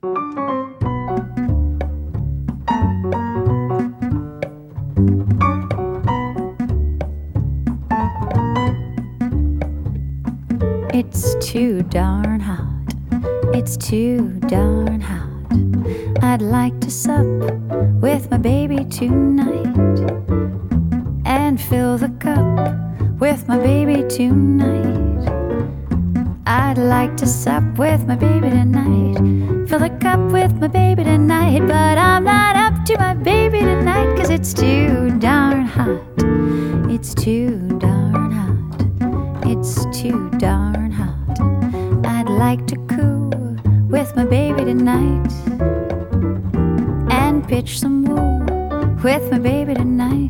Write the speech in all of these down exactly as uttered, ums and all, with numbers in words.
It's too darn hot. It's too darn hot. I'd like to sup with my baby tonight and fill the cup with my baby tonight. I'd like to sup with my baby tonight, fill the cup with my baby tonight. But I'm not up to my baby tonight, 'cause it's too darn hot. It's too darn hot. It's too darn hot. I'd like to coo with my baby tonight and pitch some woo with my baby tonight.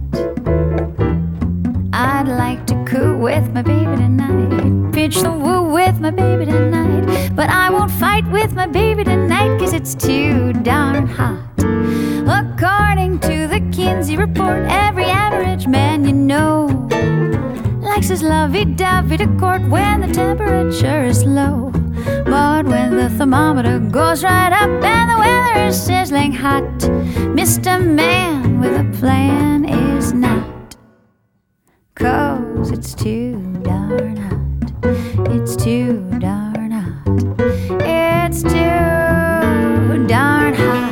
I'd like to coo with my baby tonight, pitch the woo with my baby tonight. But I won't fight with my baby tonight, 'cause it's too darn hot. According to the Kinsey report, every average man you know likes his lovey-dovey to court when the temperature is low. But when the thermometer goes right up and the weather is sizzling hot, Mister Man with a plan is not. 'Cause it's too darn hot. It's too darn hot. It's too darn hot.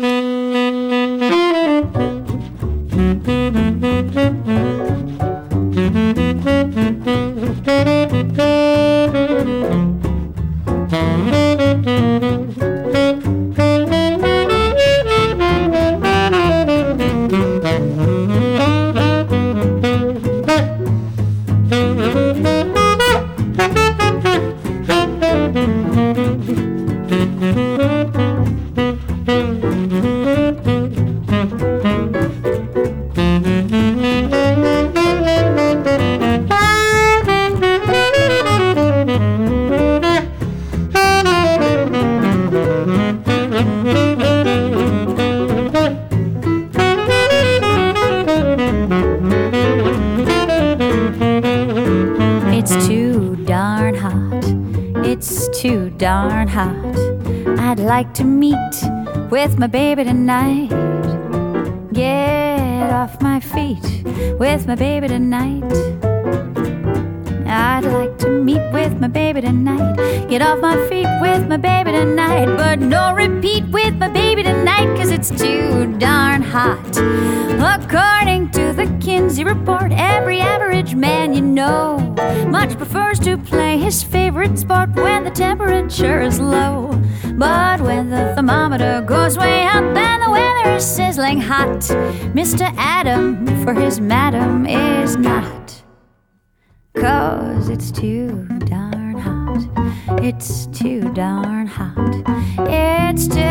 Darn hot. I'd like to meet with my baby tonight, get off my feet with my baby tonight. I'd like to meet with my baby tonight, get off my feet with my baby tonight. But no repeat with my baby tonight, 'cause it's too darn hot. According to the Kinsey report, every average man you know much prefers to play his favorite sport when the temperature is low. But when the thermometer goes way up and the weather is sizzling hot, Mister Adam for his madam is not. 'Cause it's too darn hot. It's too darn hot. It's too